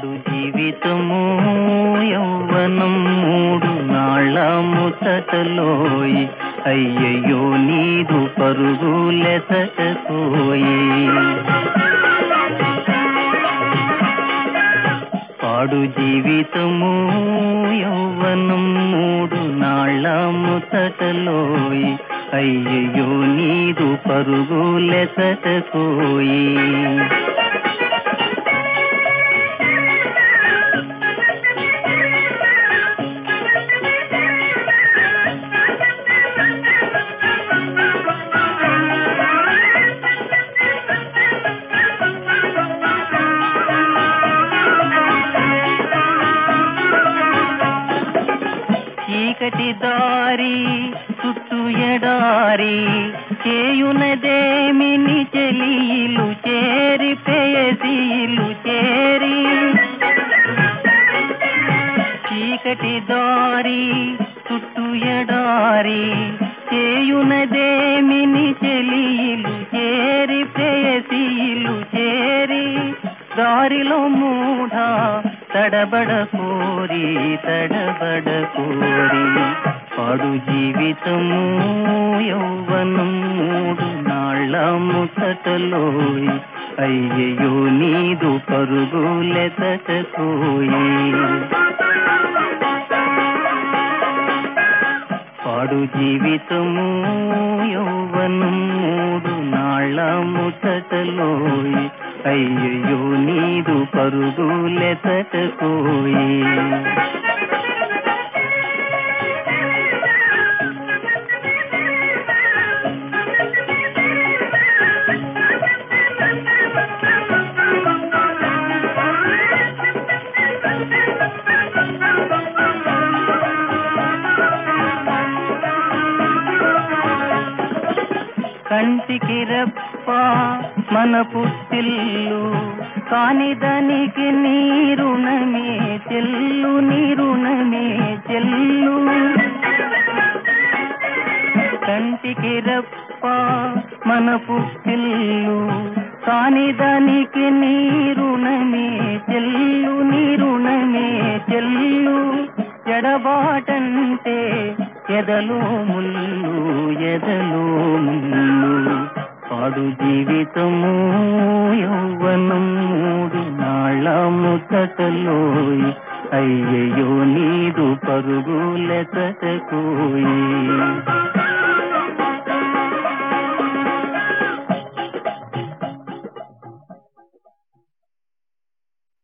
పాడు జీవితము యౌవనం మూడు నాళ్ళ ముచ్చటలోయి అయ్యయ్యో నీదు పరుగులెసటకోయి పాడు జీవితము యౌవనం మూడు నాళ్ళ ముచ్చటలోయి అయ్యయ్యో నీదు పరుగులెసటకోయి చీకటి దారి చుట్టూ ఎడారి చేయునదేమిని చెలియిలు చేరి పేయసీలు చేరి చీకటి దారి చుట్టూ ఎడారి చేయునదేమిని చెలియిలు చేరి పేయసీలు చేరి దారిలో మూఢ తడబడ కోరి పాడు జీవితము యౌవనం మూడు నాళ్ళ ముచ్చటలోయి అయ్యయ్యో నీదు పరుగులెసటకోయి పాడు జీవితము యౌవనం మూడు నాళ్ళ ముచ్చటలోయి అయ్యయ్యో నీదు పరుగులెసటకోయి కంటికి రెప్ప మన పుట్టిల్లు కాని దానికి నీరుణమే చెల్లు కంటికి రెప్ప మన పుట్టిల్లు కాని దానికి నీరుణమే చెల్లు ఎడబాటంటే ఎదలో ముళ్ళు పాడు జీవితము యౌవనం మూడు నాళ్ళ ముచ్చటలోయి అయ్యయ్యో నీదు పరుగులెసటకోయి